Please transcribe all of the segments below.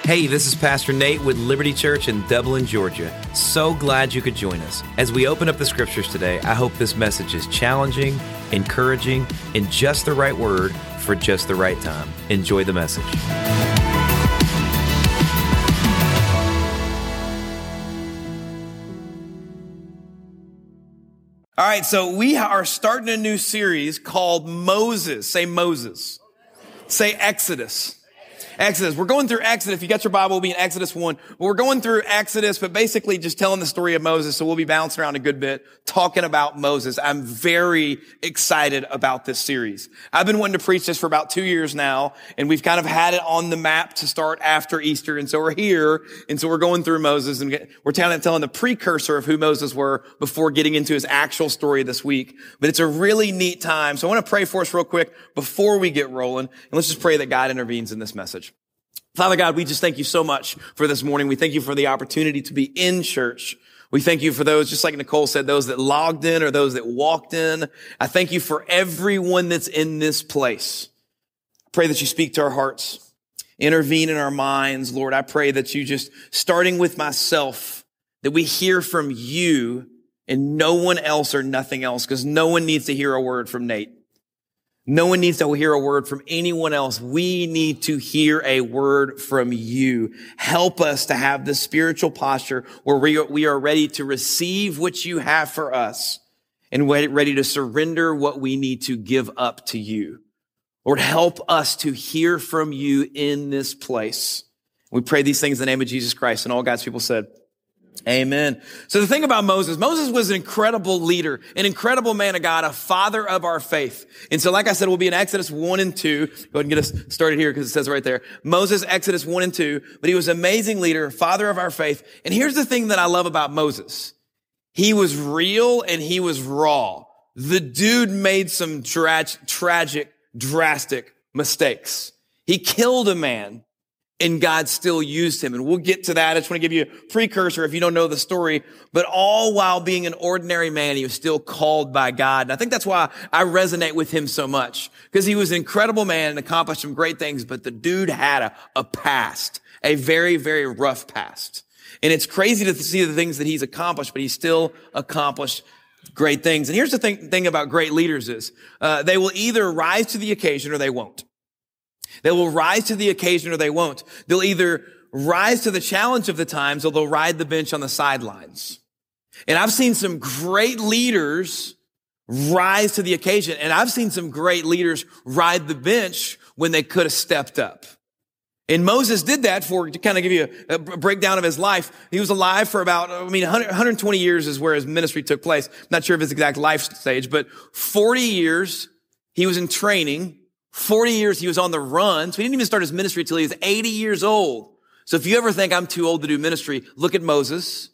Hey, this is Pastor Nate with Liberty Church in Dublin, Georgia. So glad you could join us. As we open up the scriptures today, I hope this message is challenging, encouraging, and just the right word for just the right time. Enjoy the message. All right, so we are starting a new series called Moses. Say Moses. Say Exodus. Exodus. We're going through Exodus. If you got your Bible, we'll be in Exodus 1. We're going through Exodus, but basically just telling the story of Moses. So we'll be bouncing around a good bit, talking about Moses. I'm very excited about this series. I've been wanting to preach this for about 2 years now, and we've kind of had it on the map to start after Easter. And so we're here, and so we're going through Moses, and we're telling the precursor of who Moses were before getting into his actual story this week. But it's a really neat time. So I want to pray for us real quick before we get rolling, and let's just pray that God intervenes in this message. Father God, we just thank you so much for this morning. We thank you for the opportunity to be in church. We thank you for those, just like Nicole said, those that logged in or those that walked in. I thank you for everyone that's in this place. I pray that you speak to our hearts, intervene in our minds. Lord, I pray that you just, starting with myself, that we hear from you and no one else or nothing else, because no one needs to hear a word from Nate. No one needs to hear a word from anyone else. We need to hear a word from you. Help us to have the spiritual posture where we are ready to receive what you have for us and ready to surrender what we need to give up to you. Lord, help us to hear from you in this place. We pray these things in the name of Jesus Christ, and all God's people said, amen. So the thing about Moses was an incredible leader, an incredible man of God, a father of our faith. And so like I said, we'll be in Exodus 1 and 2. Go ahead and get us started here because it says right there. Moses, Exodus 1 and 2. But he was an amazing leader, father of our faith. And here's the thing that I love about Moses. He was real and he was raw. The dude made some tragic, drastic mistakes. He killed a man. And God still used him. And we'll get to that. I just want to give you a precursor if you don't know the story. But all while being an ordinary man, he was still called by God. And I think that's why I resonate with him so much. Because he was an incredible man and accomplished some great things. But the dude had a past. A very, very rough past. And it's crazy to see the things that he's accomplished, but he still accomplished great things. And here's the thing about great leaders is, they will either rise to the occasion or they won't. They will rise to the occasion or they won't. They'll either rise to the challenge of the times or they'll ride the bench on the sidelines. And I've seen some great leaders rise to the occasion. And I've seen some great leaders ride the bench when they could have stepped up. And Moses did that to kind of give you a breakdown of his life. He was alive for about, 120 years is where his ministry took place. I'm not sure of his exact life stage, but 40 years he was in training. 40 years he was on the run. So he didn't even start his ministry until he was 80 years old. So if you ever think I'm too old to do ministry, look at Moses.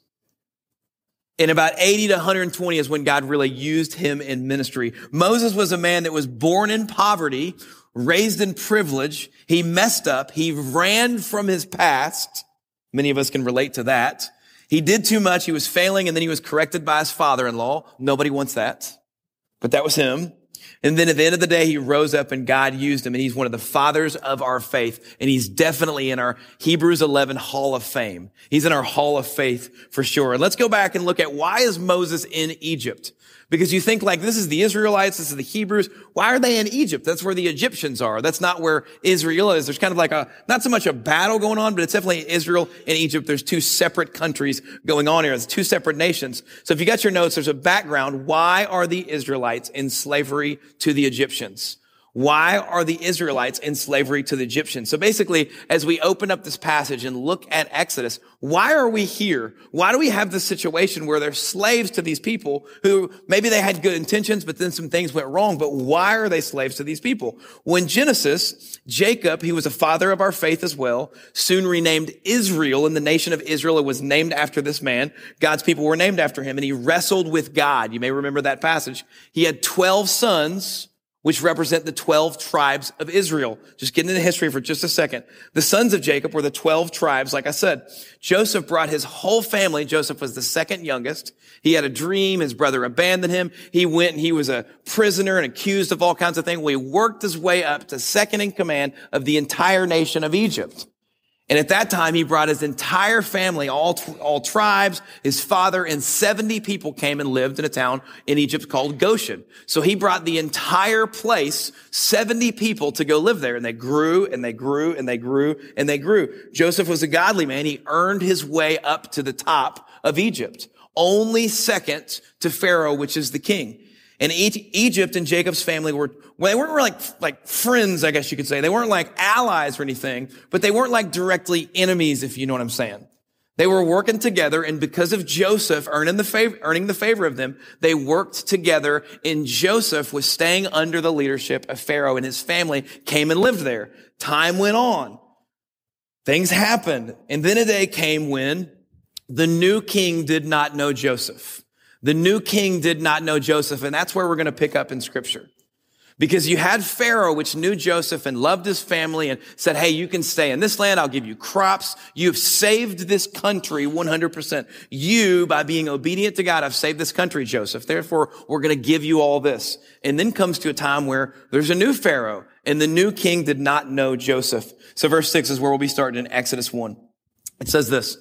In about 80 to 120 is when God really used him in ministry. Moses was a man that was born in poverty, raised in privilege. He messed up. He ran from his past. Many of us can relate to that. He did too much. He was failing, and then he was corrected by his father-in-law. Nobody wants that. But that was him. And then at the end of the day, he rose up and God used him, and he's one of the fathers of our faith. And he's definitely in our Hebrews 11 Hall of Fame. He's in our Hall of Faith for sure. And let's go back and look at why is Moses in Egypt? Because you think like this is the Israelites, this is the Hebrews. Why are they in Egypt? That's where the Egyptians are. That's not where Israel is. There's kind of like not so much a battle going on, but it's definitely Israel and Egypt. There's two separate countries going on here. It's two separate nations. So if you got your notes, there's a background. Why are the Israelites in slavery to the Egyptians? Why are the Israelites in slavery to the Egyptians? So basically, as we open up this passage and look at Exodus, why are we here? Why do we have this situation where they're slaves to these people who maybe they had good intentions, but then some things went wrong? But why are they slaves to these people? When Genesis, Jacob, he was a father of our faith as well, soon renamed Israel, and the nation of Israel, it was named after this man. God's people were named after him, and he wrestled with God. You may remember that passage. He had 12 sons, which represent the 12 tribes of Israel. Just getting into history for just a second. The sons of Jacob were the 12 tribes, like I said. Joseph brought his whole family. Joseph was the second youngest. He had a dream. His brother abandoned him. He went and he was a prisoner and accused of all kinds of things. Well, he worked his way up to second in command of the entire nation of Egypt. And at that time, he brought his entire family, all tribes, his father, and 70 people came and lived in a town in Egypt called Goshen. So he brought the entire place, 70 people, to go live there. And they grew, and they grew, and they grew, and they grew. Joseph was a godly man. He earned his way up to the top of Egypt, only second to Pharaoh, which is the king. And Egypt and Jacob's family they weren't like friends, I guess you could say. They weren't like allies or anything, but they weren't like directly enemies, if you know what I'm saying. They were working together, and because of Joseph earning the favor of them, they worked together, and Joseph was staying under the leadership of Pharaoh, and his family came and lived there. Time went on. Things happened. And then a day came when the new king did not know Joseph. The new king did not know Joseph, and that's where we're going to pick up in Scripture. Because you had Pharaoh, which knew Joseph and loved his family and said, hey, you can stay in this land. I'll give you crops. You've saved this country 100%. You, by being obedient to God, have saved this country, Joseph. Therefore, we're going to give you all this. And then comes to a time where there's a new Pharaoh, and the new king did not know Joseph. So verse 6 is where we'll be starting in Exodus 1. It says this.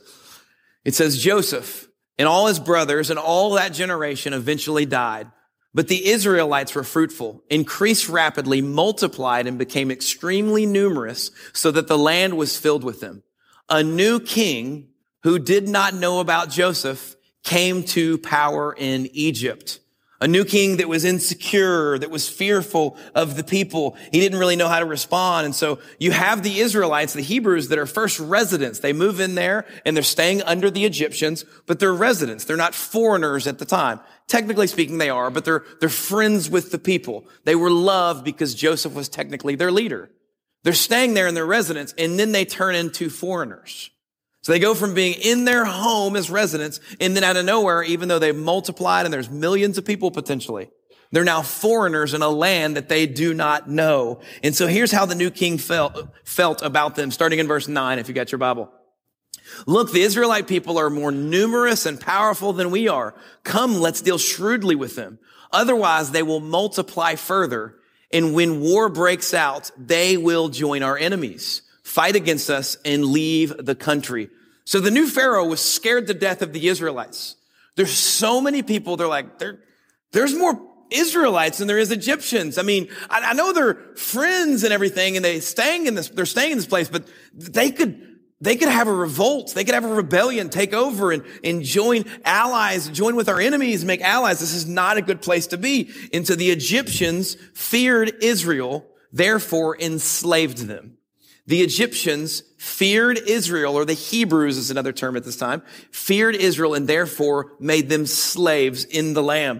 It says, Joseph and all his brothers and all that generation eventually died. But the Israelites were fruitful, increased rapidly, multiplied, and became extremely numerous, so that the land was filled with them. A new king who did not know about Joseph came to power in Egypt. A new king that was insecure, that was fearful of the people. He didn't really know how to respond. And so you have the Israelites, the Hebrews, that are first residents. They move in there and they're staying under the Egyptians, but they're residents. They're not foreigners at the time. Technically speaking, they are, but they're friends with the people. They were loved because Joseph was technically their leader. They're staying there in their residence, and then they turn into foreigners. So they go from being in their home as residents, and then out of nowhere, even though they've multiplied and there's millions of people potentially, they're now foreigners in a land that they do not know. And so here's how the new king felt about them, starting in verse 9, if you got your Bible. Look, the Israelite people are more numerous and powerful than we are. Come, let's deal shrewdly with them. Otherwise, they will multiply further. And when war breaks out, they will join our enemies, fight against us, and leave the country. So the new Pharaoh was scared to death of the Israelites. There's so many people, they're like, there's more Israelites than there is Egyptians. I mean, I know they're friends and everything, and they're staying in this place, but they could have a revolt. They could have a rebellion, take over and join allies, join with our enemies, make allies. This is not a good place to be. And so the Egyptians feared Israel, therefore enslaved them. The Egyptians feared Israel, or the Hebrews is another term at this time, feared Israel and therefore made them slaves in the land.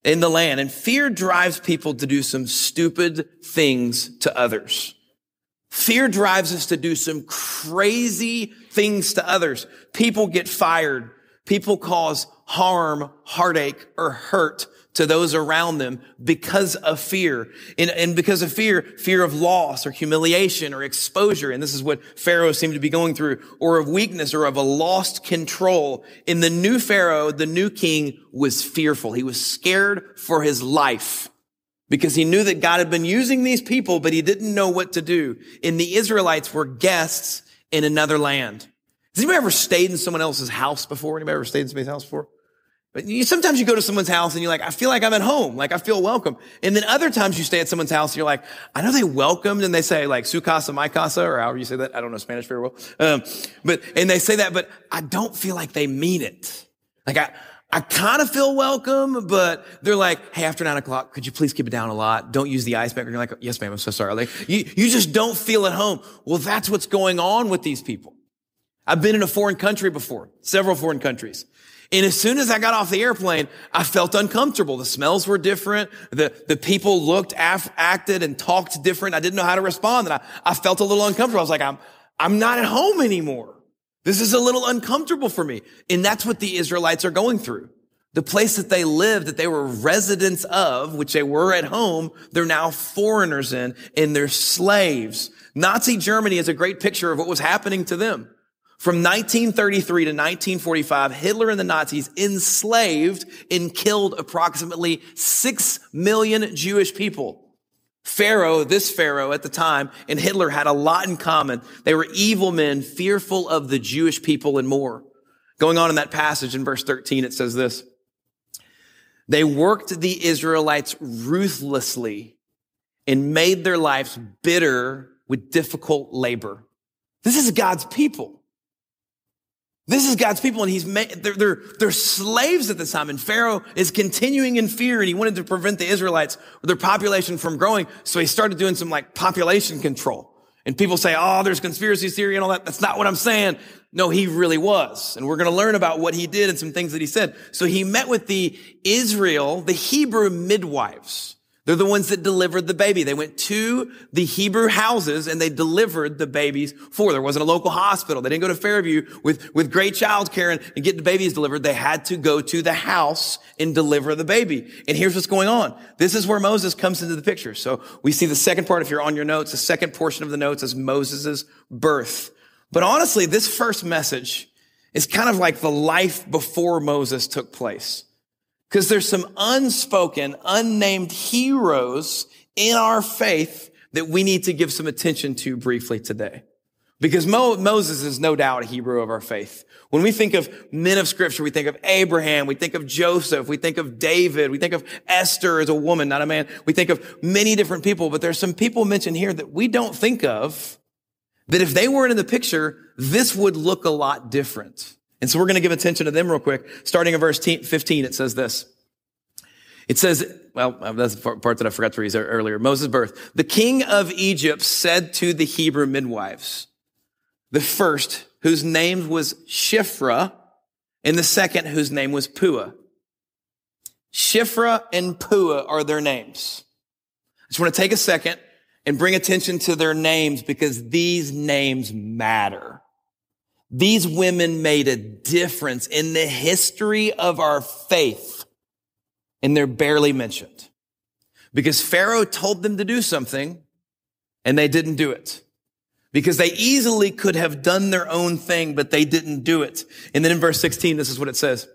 And fear drives people to do some stupid things to others. Fear drives us to do some crazy things to others. People get fired. People cause harm, heartache, or hurt to those around them because of fear. And because of fear of loss or humiliation or exposure. And this is what Pharaoh seemed to be going through, or of weakness or of a lost control. In the new Pharaoh, the new king was fearful. He was scared for his life because he knew that God had been using these people, but he didn't know what to do. And the Israelites were guests in another land. Has anybody ever stayed in someone else's house before? Anybody ever stayed in somebody's house before? Sometimes you go to someone's house and you're like, I feel like I'm at home. Like I feel welcome. And then other times you stay at someone's house and you're like, I know they welcomed, and they say like su casa, my casa, or however you say that. I don't know Spanish very well. And they say that, but I don't feel like they mean it. Like I kind of feel welcome, but they're like, hey, after 9 o'clock, could you please keep it down a lot? Don't use the ice maker. And you're like, yes, ma'am. I'm so sorry. Like you just don't feel at home. Well, that's what's going on with these people. I've been in a foreign country before, several foreign countries. And as soon as I got off the airplane, I felt uncomfortable. The smells were different. The people looked, acted, and talked different. I didn't know how to respond. And I felt a little uncomfortable. I was like, I'm not at home anymore. This is a little uncomfortable for me. And that's what the Israelites are going through. The place that they lived, that they were residents of, which they were at home, they're now foreigners in, and they're slaves. Nazi Germany is a great picture of what was happening to them. From 1933 to 1945, Hitler and the Nazis enslaved and killed approximately 6 million Jewish people. Pharaoh, this Pharaoh at the time, and Hitler had a lot in common. They were evil men, fearful of the Jewish people and more. Going on in that passage in verse 13, it says this: they worked the Israelites ruthlessly and made their lives bitter with difficult labor. This is God's people. This is God's people, and they're slaves at this time, and Pharaoh is continuing in fear, and he wanted to prevent the Israelites, their population from growing, so he started doing some population control. And people say, oh, there's conspiracy theory and all that. That's not what I'm saying. No, he really was. And we're going to learn about what he did and some things that he said. So he met with the Hebrew midwives. They're the ones that delivered the baby. They went to the Hebrew houses and they delivered the babies There wasn't a local hospital. They didn't go to Fairview with great childcare and get the babies delivered. They had to go to the house and deliver the baby. And here's what's going on. This is where Moses comes into the picture. So we see the second part, if you're on your notes, the second portion of the notes is Moses' birth. But honestly, this first message is kind of like the life before Moses took place. Because there's some unspoken, unnamed heroes in our faith that we need to give some attention to briefly today. Because Moses is no doubt a hero of our faith. When we think of men of scripture, we think of Abraham, we think of Joseph, we think of David, we think of Esther as a woman, not a man. We think of many different people, but there's some people mentioned here that we don't think of, that if they weren't in the picture, this would look a lot different. And so we're going to give attention to them real quick. Starting in verse 15, it says this. It says, that's the part that I forgot to read earlier. Moses' birth. The king of Egypt said to the Hebrew midwives, the first, whose name was Shiphrah, and the second, whose name was Puah. Shiphrah and Puah are their names. I just want to take a second and bring attention to their names because these names matter. These women made a difference in the history of our faith, and they're barely mentioned because Pharaoh told them to do something and they didn't do it because they easily could have done their own thing, but they didn't do it. And then in verse 16, this is what it says.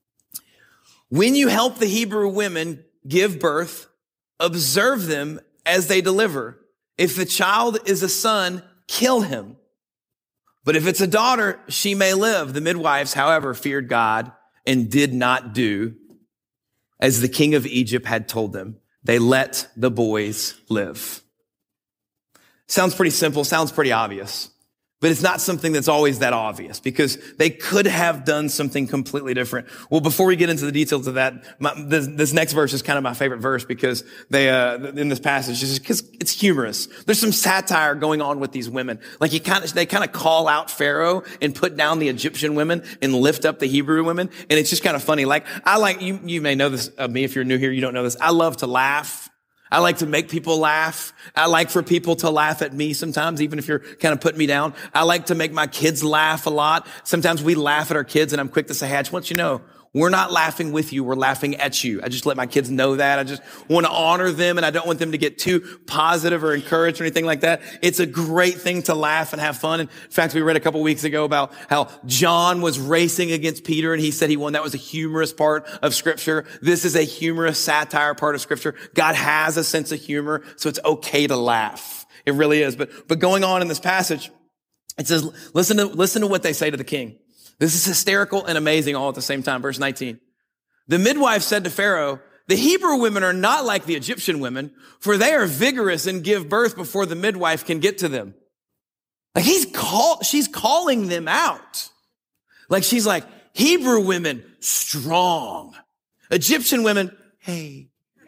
When you help the Hebrew women give birth, observe them as they deliver. If the child is a son, kill him. But if it's a daughter, she may live. The midwives, however, feared God and did not do as the king of Egypt had told them. They let the boys live. Sounds pretty simple, sounds pretty obvious. But it's not something that's always that obvious because they could have done something completely different. Well, before we get into the details of that, this next verse is kind of my favorite verse because in this passage, just because it's humorous. There's some satire going on with these women. Like they kind of call out Pharaoh and put down the Egyptian women and lift up the Hebrew women. And it's just kind of funny. You may know this of me. If you're new here, you don't know this. I love to laugh. I like to make people laugh. I like for people to laugh at me sometimes, even if you're kind of putting me down. I like to make my kids laugh a lot. Sometimes we laugh at our kids, and I'm quick to say, hey, I just want you to know, we're not laughing with you. We're laughing at you. I just let my kids know that. I just want to honor them, and I don't want them to get too positive or encouraged or anything like that. It's a great thing to laugh and have fun. In fact, we read a couple weeks ago about how John was racing against Peter, and he said he won. That was a humorous part of Scripture. This is a humorous satire part of Scripture. God has a sense of humor, so it's okay to laugh. It really is. But going on in this passage, it says, listen to what they say to the king. This is hysterical and amazing all at the same time. Verse 19. The midwife said to Pharaoh, the Hebrew women are not like the Egyptian women, for they are vigorous and give birth before the midwife can get to them. Like she's calling them out. Like she's like, Hebrew women, strong. Egyptian women, hey.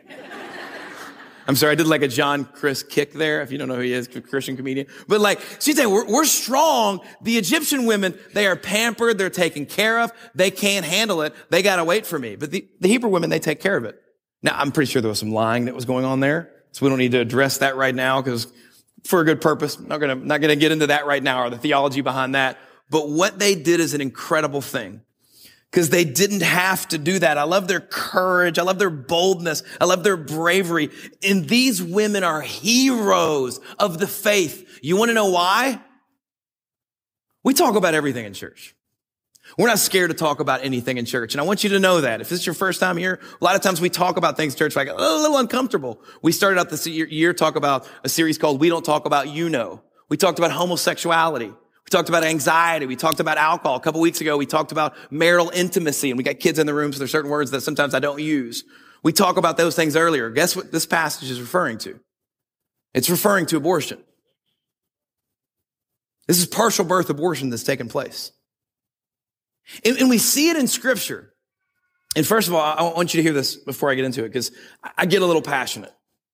I'm sorry, I did like a John Chris kick there. If you don't know who he is, Christian comedian. But she's saying, we're strong. The Egyptian women, they are pampered. They're taken care of. They can't handle it. They got to wait for me. But the Hebrew women, they take care of it. Now, I'm pretty sure there was some lying that was going on there. So we don't need to address that right now because for a good purpose. Not gonna get into that right now or the theology behind that. But what they did is an incredible thing. Because they didn't have to do that. I love their courage. I love their boldness. I love their bravery. And these women are heroes of the faith. You want to know why? We talk about everything in church. We're not scared to talk about anything in church. And I want you to know that. If this is your first time here, a lot of times we talk about things in church like a little uncomfortable. We started out this year talk about a series called We Don't Talk About You Know. We talked about homosexuality. We talked about anxiety. We talked about alcohol. A couple weeks ago, we talked about marital intimacy. And we got kids in the room, so there's certain words that sometimes I don't use. We talk about those things earlier. Guess what this passage is referring to? It's referring to abortion. This is partial birth abortion that's taken place. And we see it in Scripture. And first of all, I want you to hear this before I get into it, because I get a little passionate.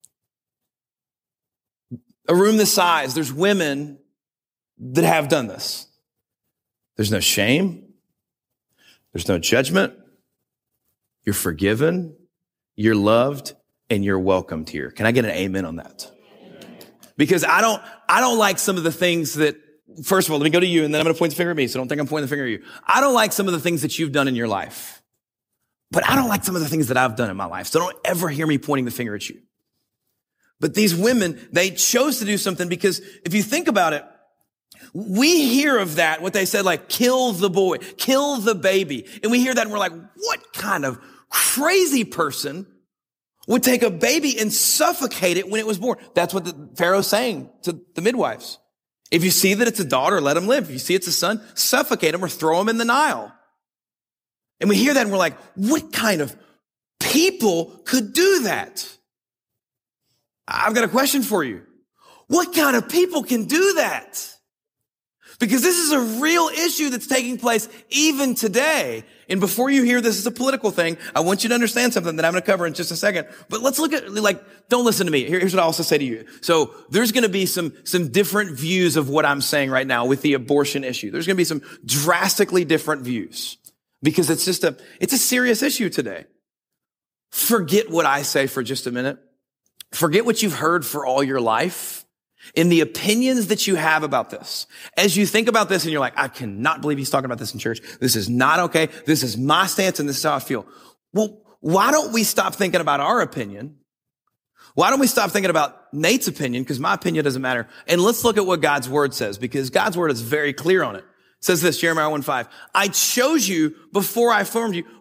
A room this size, there's women that have done this. There's no shame. There's no judgment. You're forgiven. You're loved. And you're welcomed here. Can I get an amen on that? Because I don't like some of the things that, first of all, let me go to you, and then I'm going to point the finger at me, so don't think I'm pointing the finger at you. I don't like some of the things that you've done in your life, but I don't like some of the things that I've done in my life. So don't ever hear me pointing the finger at you. But these women, they chose to do something because if you think about it, we hear of that, what they said, like, kill the boy, kill the baby. And we hear that and we're like, what kind of crazy person would take a baby and suffocate it when it was born? That's what the Pharaoh's saying to the midwives. If you see that it's a daughter, let him live. If you see it's a son, suffocate him or throw him in the Nile. And we hear that and we're like, what kind of people could do that? I've got a question for you. What kind of people can do that? Because this is a real issue that's taking place even today. And before you hear this is a political thing, I want you to understand something that I'm going to cover in just a second. But let's look at, don't listen to me. Here's what I also say to you. So there's going to be some different views of what I'm saying right now with the abortion issue. There's going to be some drastically different views because it's a serious issue today. Forget what I say for just a minute. Forget what you've heard for all your life and the opinions that you have about this. As you think about this and you're like, I cannot believe he's talking about this in church. This is not okay. This is my stance and this is how I feel. Well, why don't we stop thinking about our opinion? Why don't we stop thinking about Nate's opinion? Because my opinion doesn't matter. And let's look at what God's word says, because God's word is very clear on it. It says this, Jeremiah 1:5. I chose you before I formed you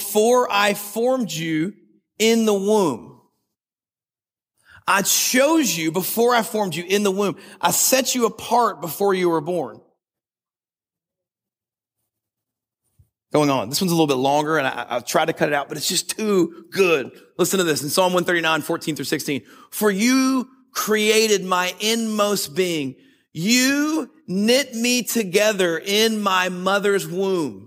in the womb. I chose you before I formed you in the womb. I set you apart before you were born. Going on. This one's a little bit longer, and I've tried to cut it out, but it's just too good. Listen to this in Psalm 139, 14 through 16. For you created my inmost being. You knit me together in my mother's womb.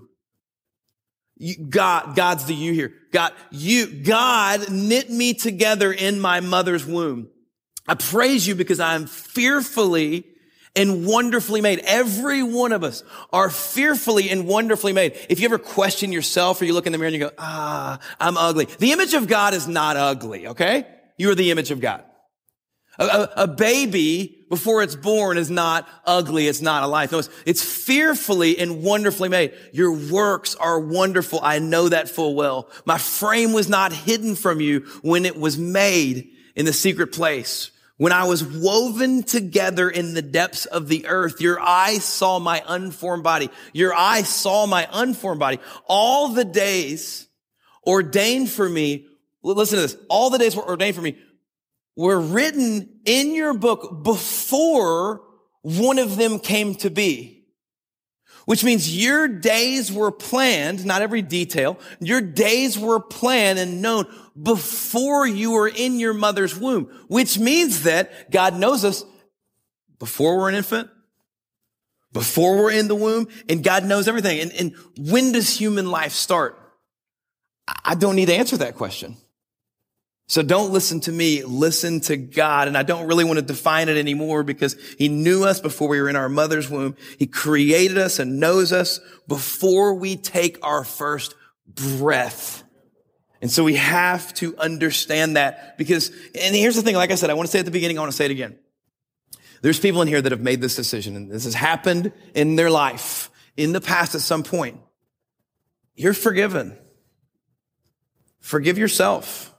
God's the you here. God knit me together in my mother's womb. I praise you because I am fearfully and wonderfully made. Every one of us are fearfully and wonderfully made. If you ever question yourself or you look in the mirror and you go, I'm ugly. The image of God is not ugly, okay? You are the image of God. A baby, before it's born, is not ugly. It's not a life. No, it's fearfully and wonderfully made. Your works are wonderful. I know that full well. My frame was not hidden from you when it was made in the secret place. When I was woven together in the depths of the earth, your eyes saw my unformed body. Your eyes saw my unformed body. All the days ordained for me, listen to this, all the days were ordained for me were written in your book before one of them came to be. Which means your days were planned, not every detail, your days were planned and known before you were in your mother's womb. Which means that God knows us before we're an infant, before we're in the womb, and God knows everything. And when does human life start? I don't need to answer that question. So don't listen to me, listen to God. And I don't really want to define it anymore because he knew us before we were in our mother's womb. He created us and knows us before we take our first breath. And so we have to understand that because, and here's the thing, like I said, I want to say it at the beginning, I want to say it again. There's people in here that have made this decision and this has happened in their life in the past at some point. You're forgiven. Forgive yourself.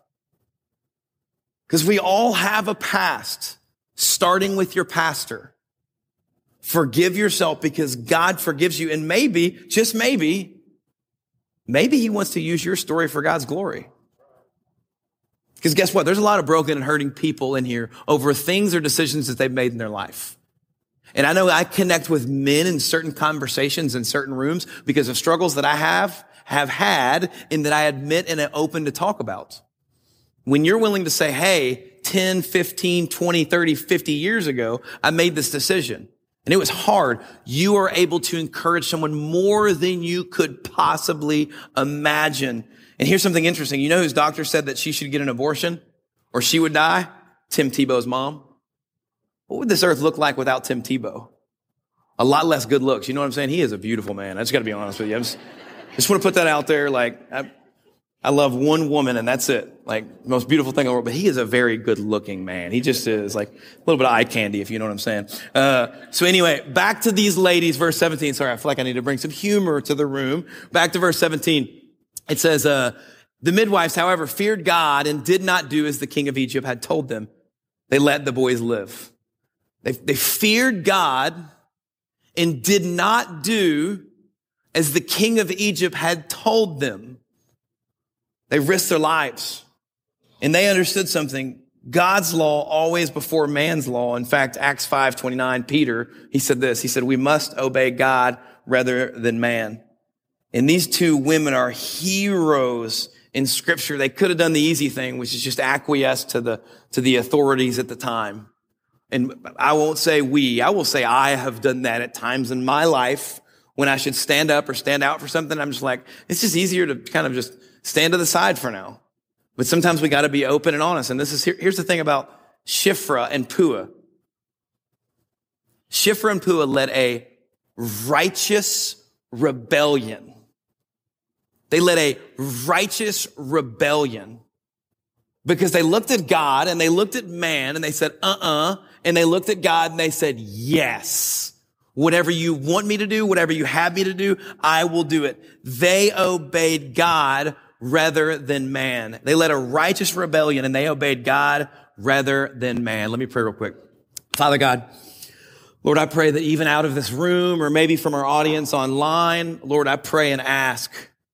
Because we all have a past, starting with your pastor. Forgive yourself because God forgives you. And maybe, just maybe he wants to use your story for God's glory. Because guess what? There's a lot of broken and hurting people in here over things or decisions that they've made in their life. And I know I connect with men in certain conversations in certain rooms because of struggles that I have had and that I admit and am open to talk about. When you're willing to say, hey, 10, 15, 20, 30, 50 years ago, I made this decision and it was hard. You are able to encourage someone more than you could possibly imagine. And here's something interesting. You know whose doctor said that she should get an abortion or she would die? Tim Tebow's mom. What would this earth look like without Tim Tebow? A lot less good looks. You know what I'm saying? He is a beautiful man. I just got to be honest with you. I just want to put that out there. Like, I love one woman and that's it. Like, most beautiful thing in the world. But he is a very good looking man. He just is like a little bit of eye candy, if you know what I'm saying. So anyway, back to these ladies, verse 17. Sorry, I feel like I need to bring some humor to the room. Back to verse 17. It says, the midwives, however, feared God and did not do as the king of Egypt had told them. They let the boys live. They feared God and did not do as the king of Egypt had told them. They risked their lives. And they understood something. God's law always before man's law. In fact, Acts 5:29, Peter, he said this. He said, we must obey God rather than man. And these two women are heroes in Scripture. They could have done the easy thing, which is just acquiesce to the authorities at the time. And I won't say I will say I have done that at times in my life when I should stand up or stand out for something. I'm just like, it's just easier to kind of just stand to the side for now. But sometimes we got to be open and honest. And here's the thing about Shiphrah and Puah. Shiphrah and Puah led a righteous rebellion. They led a righteous rebellion because they looked at God and they looked at man and they said, and they looked at God and they said, yes, whatever you want me to do, whatever you have me to do, I will do it. They obeyed God rather than man. They led a righteous rebellion and they obeyed God rather than man. Let me pray real quick. Father God, Lord, I pray that even out of this room or maybe from our audience online, Lord, I pray and ask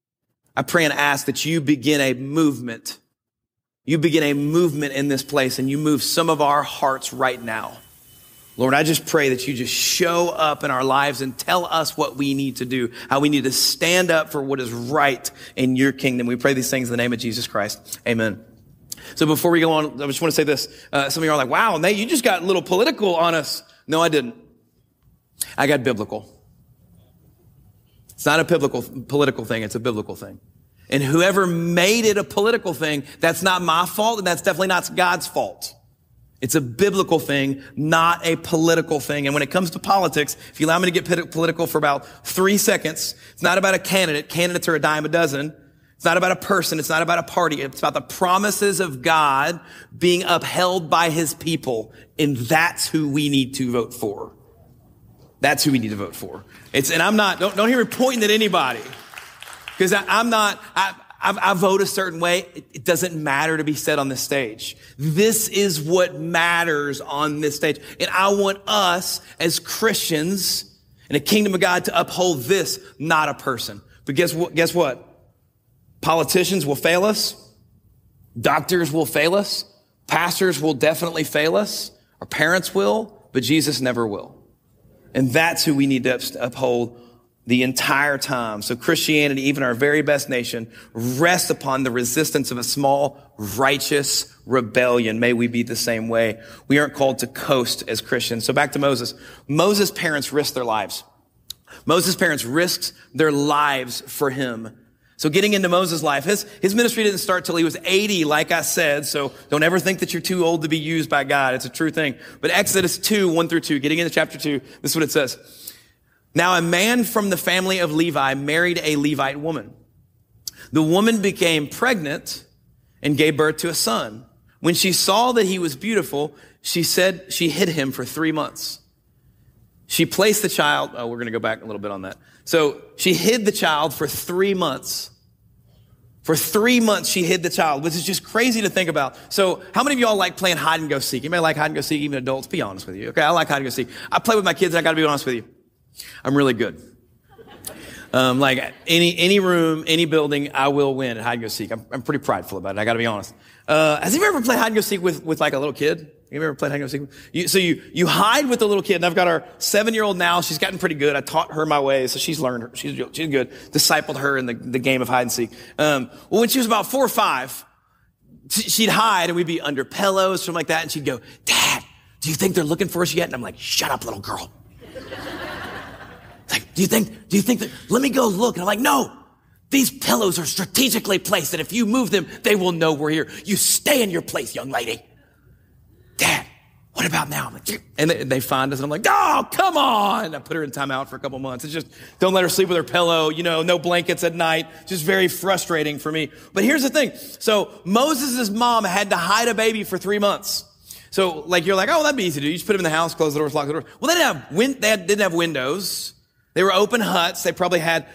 that you begin a movement. You begin a movement in this place and you move some of our hearts right now. Lord, I just pray that you just show up in our lives and tell us what we need to do, how we need to stand up for what is right in your kingdom. We pray these things in the name of Jesus Christ. Amen. So before we go on, I just want to say this. Some of you are like, wow, Nate, you just got a little political on us. No, I didn't. I got biblical. It's not a political thing. It's a biblical thing. And whoever made it a political thing, that's not my fault, and that's definitely not God's fault. It's a biblical thing, not a political thing. And when it comes to politics, if you allow me to get political for about 3 seconds, it's not about a candidate. Candidates are a dime a dozen. It's not about a person. It's not about a party. It's about the promises of God being upheld by his people. And that's who we need to vote for. That's who we need to vote for. And I'm not, don't hear me pointing at anybody. Because I vote a certain way. It doesn't matter to be said on this stage. This is what matters on this stage. And I want us as Christians in the kingdom of God to uphold this, not a person. But guess what? Politicians will fail us. Doctors will fail us. Pastors will definitely fail us. Our parents will, but Jesus never will. And that's who we need to uphold the entire time. So Christianity, even our very best nation, rests upon the resistance of a small, righteous rebellion. May we be the same way. We aren't called to coast as Christians. So back to Moses. Moses' parents risked their lives. Moses' parents risked their lives for him. So getting into Moses' life, his ministry didn't start till he was 80, like I said. So don't ever think that you're too old to be used by God. It's a true thing. But Exodus 2, 1-2, getting into chapter 2, this is what it says. Now a man from the family of Levi married a Levite woman. The woman became pregnant and gave birth to a son. When she saw that he was beautiful, she said she hid him for 3 months. She placed the child, we're going to go back a little bit on that. So she hid the child for 3 months. For 3 months, she hid the child, which is just crazy to think about. So how many of y'all like playing hide and go seek? Anybody like hide and go seek, even adults? Be honest with you. Okay, I like hide and go seek. I play with my kids, and I got to be honest with you. I'm really good. Like any room, any building, I will win at hide and go seek. I'm pretty prideful about it. I got to be honest. Has anyone ever played hide and go seek with like a little kid? You ever played hide and go seek? So you hide with the little kid, and I've got our 7-year-old now. She's gotten pretty good. I taught her my way, so she's learned. She's good. Discipled her in the game of hide and seek. Well, when she was about 4 or 5, she'd hide, and we'd be under pillows, something like that, and she'd go, "Dad, do you think they're looking for us yet?" And I'm like, "Shut up, little girl." Like, do you think that, let me go look. And I'm like, "No, these pillows are strategically placed, and if you move them, they will know we're here. You stay in your place, young lady." "Dad, what about now?" I'm like, and they find us, and I'm like, "Oh, come on." I put her in timeout for a couple months. It's just, don't let her sleep with her pillow, no blankets at night. Just very frustrating for me. But here's the thing. So Moses' mom had to hide a baby for 3 months. So like, you're like, "Oh, that'd be easy to do. You just put him in the house, close the doors, lock the doors." Well, they didn't have windows. They were open huts. They probably had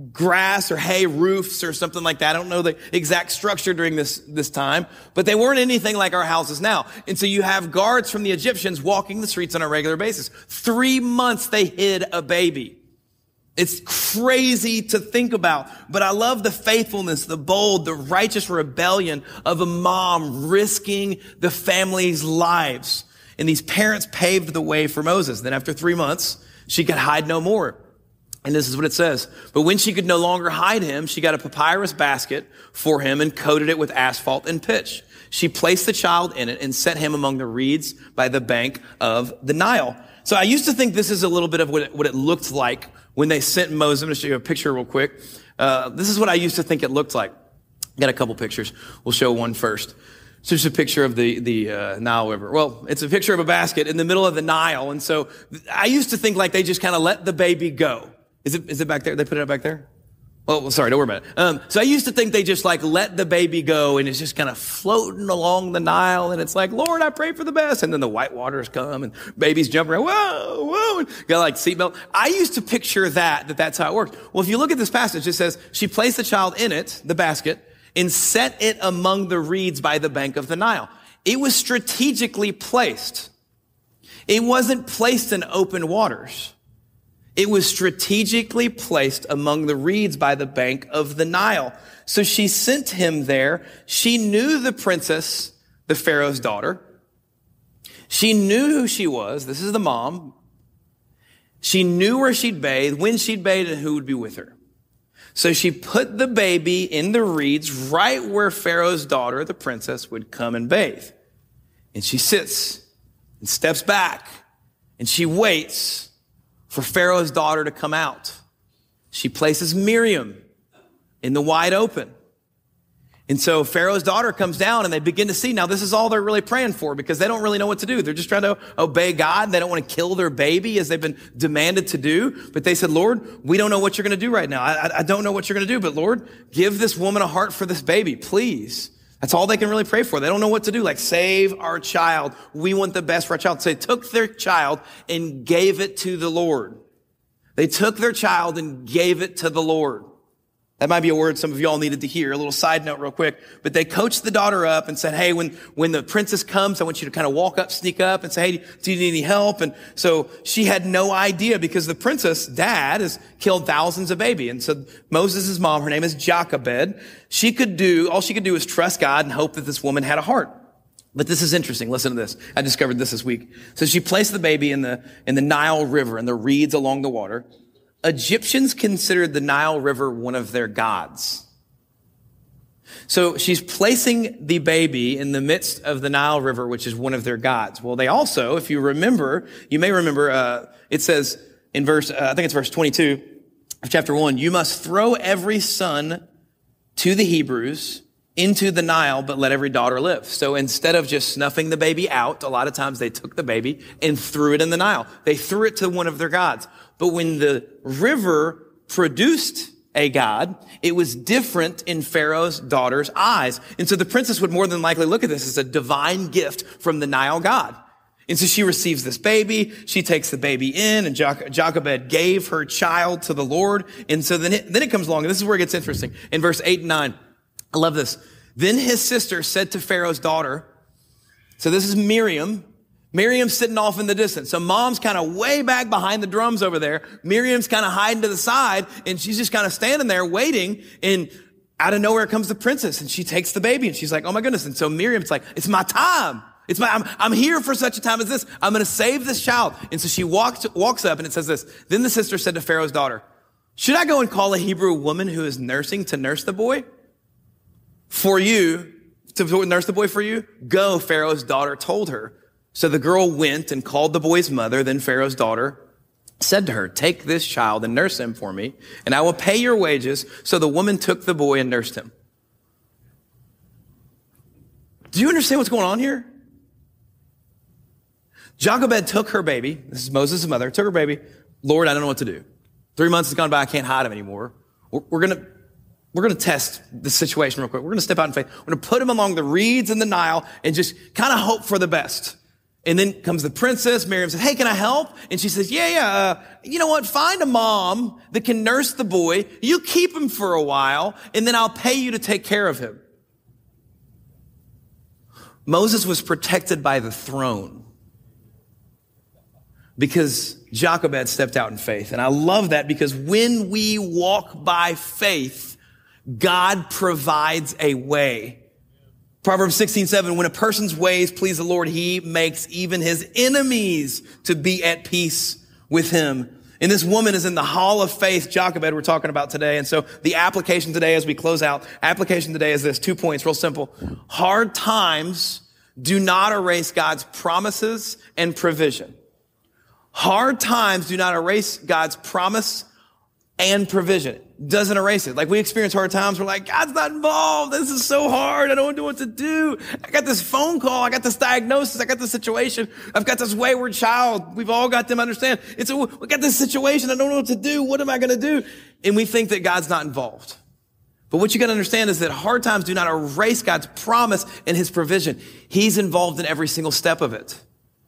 grass or hay roofs or something like that. I don't know the exact structure during this time, but they weren't anything like our houses now. And so you have guards from the Egyptians walking the streets on a regular basis. 3 months they hid a baby. It's crazy to think about, but I love the faithfulness, the bold, the righteous rebellion of a mom risking the family's lives. And these parents paved the way for Moses. Then after 3 months, she could hide no more. And this is what it says. But when she could no longer hide him, she got a papyrus basket for him and coated it with asphalt and pitch. She placed the child in it and set him among the reeds by the bank of the Nile. So I used to think this is a little bit of what it looked like when they sent Moses. I'm going to show you a picture real quick. This is what I used to think it looked like. Got a couple pictures. We'll show one first. So just a picture of the Nile River. Well, it's a picture of a basket in the middle of the Nile. And so I used to think like they just kind of let the baby go. Is it back there? They put it back there? Well, sorry, don't worry about it. So I used to think they just like let the baby go, and it's just kind of floating along the Nile, and it's like, "Lord, I pray for the best." And then the white waters come, and babies jump around. Whoa, whoa. And got like seatbelt. I used to picture that's how it worked. Well, if you look at this passage, it says, she placed the child in it, the basket, and set it among the reeds by the bank of the Nile. It was strategically placed. It wasn't placed in open waters. It was strategically placed among the reeds by the bank of the Nile. So she sent him there. She knew the princess, the Pharaoh's daughter. She knew who she was. This is the mom. She knew where she'd bathe, when she'd bathe, and who would be with her. So she put the baby in the reeds right where Pharaoh's daughter, the princess, would come and bathe. And she sits and steps back, and she waits for Pharaoh's daughter to come out. She places Miriam in the wide open. And so Pharaoh's daughter comes down, and they begin to see. Now, this is all they're really praying for, because they don't really know what to do. They're just trying to obey God. They don't want to kill their baby as they've been demanded to do. But they said, "Lord, we don't know what you're going to do right now. I don't know what you're going to do, but Lord, give this woman a heart for this baby, please." That's all they can really pray for. They don't know what to do. Like, save our child. We want the best for our child. So they took their child and gave it to the Lord. They took their child and gave it to the Lord. That might be a word some of y'all needed to hear. A little side note real quick. But they coached the daughter up and said, "Hey, when the princess comes, I want you to kind of walk up, sneak up and say, 'Hey, do you need any help?'" And so she had no idea, because the princess, dad, has killed thousands of babies. And so Moses' mom, her name is Jochebed. All she could do was trust God and hope that this woman had a heart. But this is interesting. Listen to this. I discovered this week. So she placed the baby in the Nile River, and the reeds along the water. Egyptians considered the Nile River one of their gods. So she's placing the baby in the midst of the Nile River, which is one of their gods. Well, they also, if you may remember, it says in verse 22 of chapter 1, "You must throw every son to the Hebrews into the Nile, but let every daughter live." So instead of just snuffing the baby out, a lot of times they took the baby and threw it in the Nile. They threw it to one of their gods. But when the river produced a god, it was different in Pharaoh's daughter's eyes. And so the princess would more than likely look at this as a divine gift from the Nile god. And so she receives this baby. She takes the baby in, and Jochebed gave her child to the Lord. And so then it comes along, and this is where it gets interesting. In verse 8 and 9, I love this. Then his sister said to Pharaoh's daughter, so this is Miriam. Miriam's sitting off in the distance. So mom's kind of way back behind the drums over there. Miriam's kind of hiding to the side, and she's just kind of standing there waiting. And out of nowhere comes the princess, and she takes the baby, and she's like, oh my goodness. And so Miriam's like, it's my time. I'm here for such a time as this. I'm going to save this child. And so she walks up, and it says this. Then the sister said to Pharaoh's daughter, should I go and call a Hebrew woman who is nursing to nurse the boy for you, to nurse the boy for you? Go, Pharaoh's daughter told her. So the girl went and called the boy's mother. Then Pharaoh's daughter said to her, take this child and nurse him for me, and I will pay your wages. So the woman took the boy and nursed him. Do you understand what's going on here? Jochebed took her baby. This is Moses' mother. Took her baby. Lord, I don't know what to do. 3 months has gone by. I can't hide him anymore. We're going to test the situation real quick. We're going to step out in faith. We're going to put him along the reeds in the Nile and just kind of hope for the best. And then comes the princess. Miriam says, hey, can I help? And she says, yeah. You know what? Find a mom that can nurse the boy. You keep him for a while, and then I'll pay you to take care of him. Moses was protected by the throne because Jochebed stepped out in faith. And I love that because when we walk by faith, God provides a way. Proverbs 16:7, when a person's ways please the Lord, he makes even his enemies to be at peace with him. And this woman is in the hall of faith, Jochebed, we're talking about today. And so the application today as we close out, application today is this, 2 points, real simple. Hard times do not erase God's promises and provision. Hard times do not erase God's promise and provision. Doesn't erase it. Like we experience hard times. We're like, God's not involved. This is so hard. I don't know what to do. I got this phone call. I got this diagnosis. I got this situation. I've got this wayward child. We've all got them understand. We got this situation. I don't know what to do. What am I going to do? And we think that God's not involved. But what you got to understand is that hard times do not erase God's promise and his provision. He's involved in every single step of it.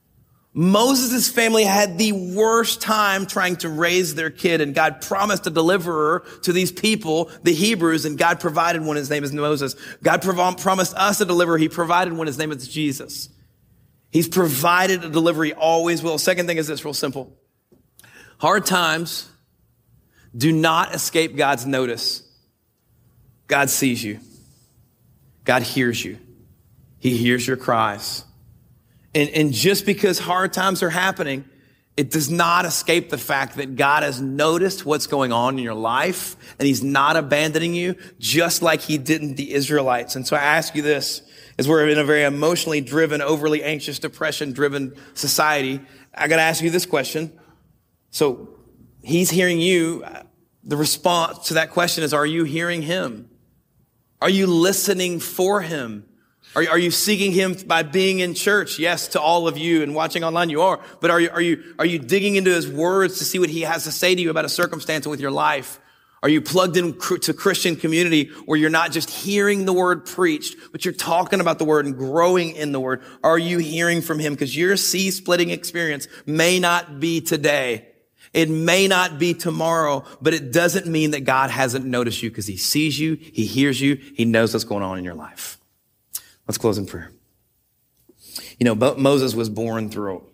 Moses' family had the worst time trying to raise their kid, and God promised a deliverer to these people, the Hebrews, and God provided one. His name is Moses. God promised us a deliverer. He provided one. His name is Jesus. He's provided a deliverer. He always will. Second thing is this, real simple. Hard times do not escape God's notice. God sees you. God hears you. He hears your cries. And just because hard times are happening, it does not escape the fact that God has noticed what's going on in your life, and he's not abandoning you, just like he didn't the Israelites. And so I ask you this, as we're in a very emotionally driven, overly anxious, depression-driven society, I got to ask you this question. So he's hearing you. The response to that question is, are you hearing him? Are you listening for him? Are you seeking him by being in church? Yes, to all of you, and watching online you are. But are you digging into his words to see what he has to say to you about a circumstance with your life? Are you plugged into Christian community where you're not just hearing the word preached, but you're talking about the word and growing in the word? Are you hearing from him? Because your sea-splitting experience may not be today. It may not be tomorrow, but it doesn't mean that God hasn't noticed you, because he sees you, he hears you, he knows what's going on in your life. Let's close in prayer. You know, Moses was born through a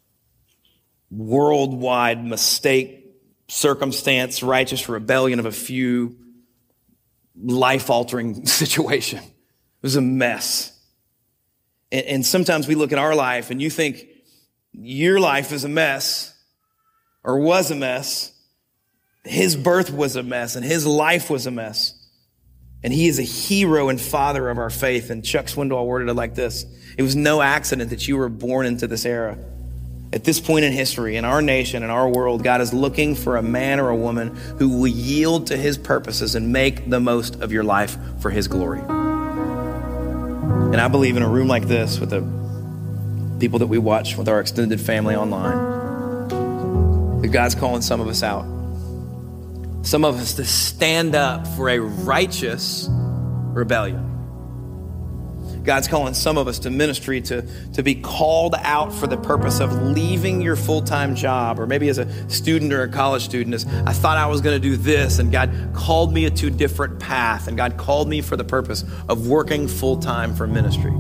worldwide mistake, circumstance, righteous rebellion of a few, life-altering situation. It was a mess. And sometimes we look at our life and you think your life is a mess or was a mess. His birth was a mess and his life was a mess. And he is a hero and father of our faith. And Chuck Swindoll worded it like this. It was no accident that you were born into this era. At this point in history, in our nation, in our world, God is looking for a man or a woman who will yield to his purposes and make the most of your life for his glory. And I believe in a room like this with the people that we watch with our extended family online, that God's calling some of us out. Some of us to stand up for a righteous rebellion. God's calling some of us to ministry, to be called out for the purpose of leaving your full-time job, or maybe as a student or a college student, as I thought I was going to do this, and God called me to a different path, and God called me for the purpose of working full-time for ministry.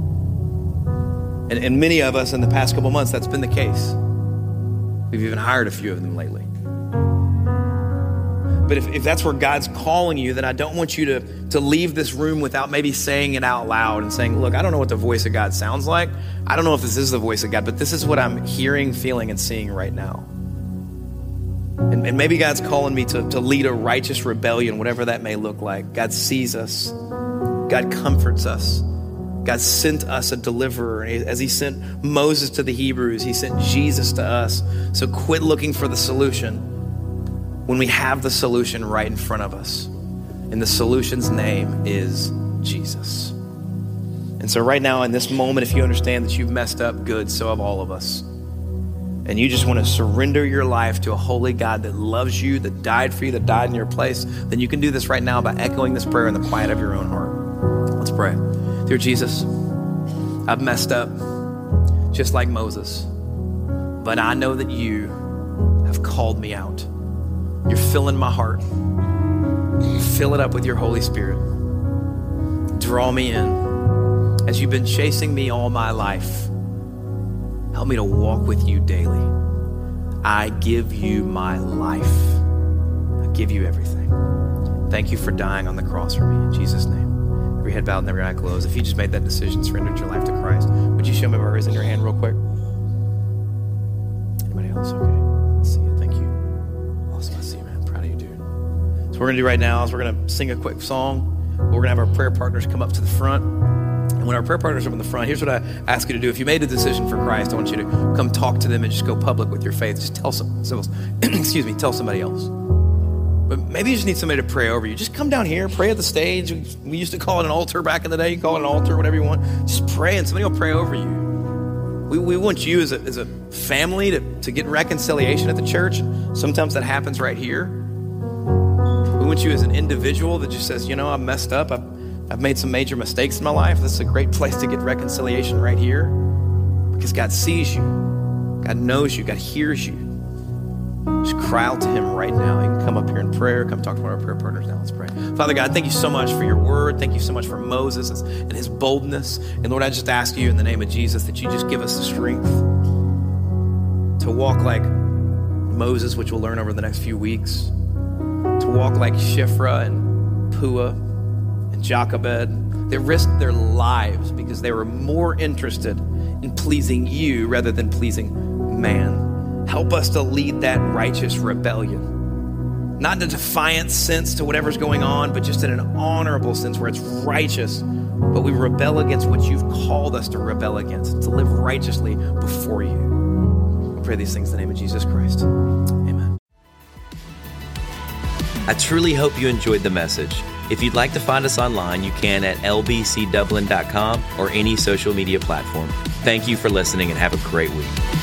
And many of us in the past couple months, that's been the case. We've even hired a few of them lately. But if that's where God's calling you, then I don't want you to leave this room without maybe saying it out loud and saying, look, I don't know what the voice of God sounds like. I don't know if this is the voice of God, but this is what I'm hearing, feeling, and seeing right now. And maybe God's calling me to lead a righteous rebellion, whatever that may look like. God sees us. God comforts us. God sent us a deliverer. As he sent Moses to the Hebrews, he sent Jesus to us. So quit looking for the solution when we have the solution right in front of us. And the solution's name is Jesus. And so right now in this moment, if you understand that you've messed up, good, so have all of us. And you just want to surrender your life to a holy God that loves you, that died for you, that died in your place, then you can do this right now by echoing this prayer in the quiet of your own heart. Let's pray. Dear Jesus, I've messed up just like Moses, but I know that you have called me out. You're filling my heart. Fill it up with your Holy Spirit. Draw me in. As you've been chasing me all my life, help me to walk with you daily. I give you my life. I give you everything. Thank you for dying on the cross for me. In Jesus' name. Every head bowed and every eye closed. If you just made that decision, surrendered your life to Christ, would you show me by raising your hand real quick? Anybody else? Okay. I see you. Thank you. Awesome. I see you, man. Proud of you, dude. So what we're going to do right now is we're going to sing a quick song. We're going to have our prayer partners come up to the front. And when our prayer partners are up in the front, here's what I ask you to do. If you made a decision for Christ, I want you to come talk to them and just go public with your faith. Just tell tell somebody else. But maybe you just need somebody to pray over you. Just come down here, pray at the stage. We used to call it an altar back in the day. You can call it an altar, whatever you want. Just pray and somebody will pray over you. We want you as a family to get reconciliation at the church. Sometimes that happens right here. We want you as an individual that just says, I've messed up. I've made some major mistakes in my life. This is a great place to get reconciliation right here, because God sees you. God knows you. God hears you. Just cry out to him right now. You can come up here in prayer. Come talk to one of our prayer partners now. Let's pray. Father God, thank you so much for your word. Thank you so much for Moses and his boldness. And Lord, I just ask you in the name of Jesus that you just give us the strength to walk like Moses, which we'll learn over the next few weeks, to walk like Shiphrah and Puah and Jochebed. They risked their lives because they were more interested in pleasing you rather than pleasing man. Help us to lead that righteous rebellion. Not in a defiant sense to whatever's going on, but just in an honorable sense where it's righteous, but we rebel against what you've called us to rebel against, to live righteously before you. We pray these things in the name of Jesus Christ. Amen. I truly hope you enjoyed the message. If you'd like to find us online, you can at lbcdublin.com or any social media platform. Thank you for listening and have a great week.